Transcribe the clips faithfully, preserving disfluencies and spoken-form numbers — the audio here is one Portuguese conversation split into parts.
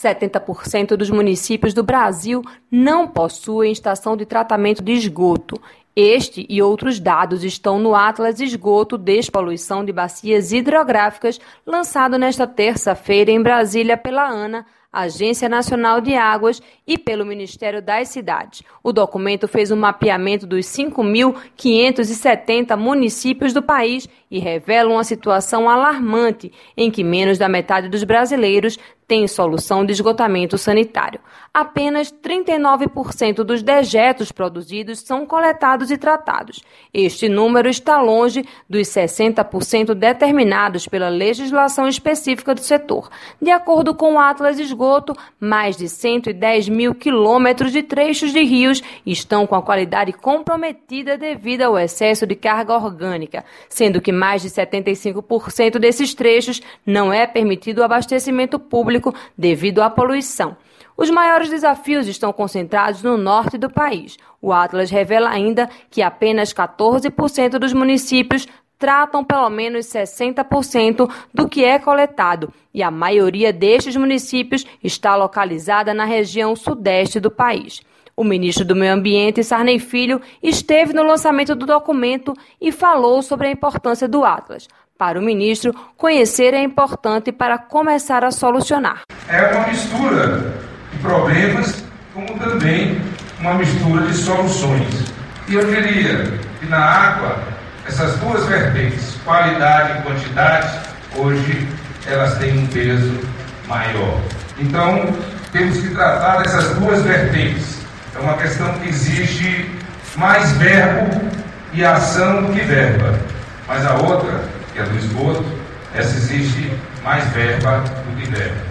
setenta por cento dos municípios do Brasil não possuem estação de tratamento de esgoto. Este e outros dados estão no Atlas Esgoto Despoluição de Bacias Hidrográficas, lançado nesta terça-feira em Brasília pela ANA, Agência Nacional de Águas, e pelo Ministério das Cidades. O documento fez um mapeamento dos cinco mil quinhentos e setenta municípios do país e revela uma situação alarmante, em que menos da metade dos brasileiros tem solução de esgotamento sanitário. Apenas trinta e nove por cento dos dejetos produzidos são coletados e tratados. Este número está longe dos sessenta por cento determinados pela legislação específica do setor. De acordo com o Atlas Esgoto, mais de cento e dez mil quilômetros de trechos de rios estão com a qualidade comprometida devido ao excesso de carga orgânica, sendo que mais de setenta e cinco por cento desses trechos não é permitido o abastecimento público devido à poluição. Os maiores desafios estão concentrados no norte do país. O Atlas revela ainda que apenas quatorze por cento dos municípios tratam pelo menos sessenta por cento do que é coletado, e a maioria destes municípios está localizada na região sudeste do país. O ministro do Meio Ambiente, Sarney Filho, esteve no lançamento do documento e falou sobre a importância do Atlas. Para o ministro, conhecer é importante para começar a solucionar. É uma mistura de problemas, como também uma mistura de soluções. E eu diria que na água, essas duas vertentes, qualidade e quantidade, hoje elas têm um peso maior. Então, temos que tratar dessas duas vertentes. É uma questão que exige mais verbo e ação do que verba. Mas a outra, que é do esgoto, essa exige mais verba do que verba.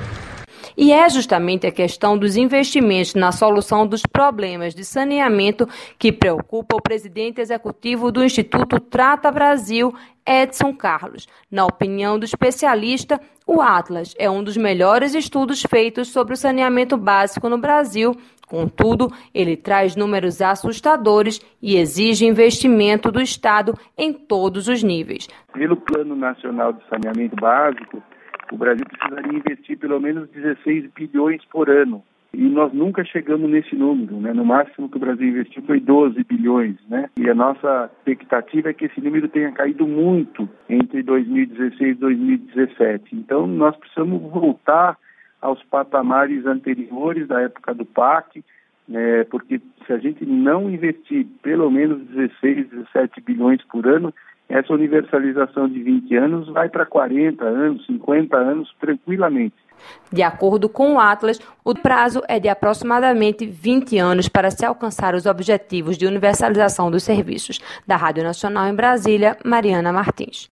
E é justamente a questão dos investimentos na solução dos problemas de saneamento que preocupa o presidente executivo do Instituto Trata Brasil, Edson Carlos. Na opinião do especialista, o Atlas é um dos melhores estudos feitos sobre o saneamento básico no Brasil. Contudo, ele traz números assustadores e exige investimento do Estado em todos os níveis. Pelo Plano Nacional de Saneamento Básico, o Brasil precisaria investir pelo menos dezesseis bilhões por ano. E nós nunca chegamos nesse número, né? No máximo que o Brasil investiu foi doze bilhões, né? E a nossa expectativa é que esse número tenha caído muito entre dois mil e dezesseis e dois mil e dezessete. Então, nós precisamos voltar aos patamares anteriores da época do P A C, né? Porque se a gente não investir pelo menos dezesseis, dezessete bilhões por ano, essa universalização de vinte anos vai para quarenta anos, cinquenta anos, tranquilamente. De acordo com o Atlas, o prazo é de aproximadamente vinte anos para se alcançar os objetivos de universalização dos serviços. Da Rádio Nacional em Brasília, Mariana Martins.